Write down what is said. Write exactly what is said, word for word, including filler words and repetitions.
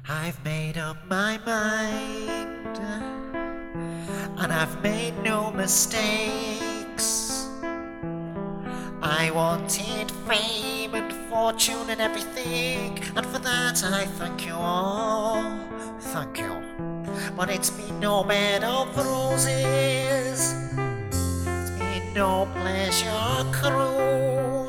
I've made up my mind, and I've made no mistakes. I wanted fame and fortune and everything, and for that I thank you all, thank you. But it's been no bed of roses, it's been no pleasure cruise.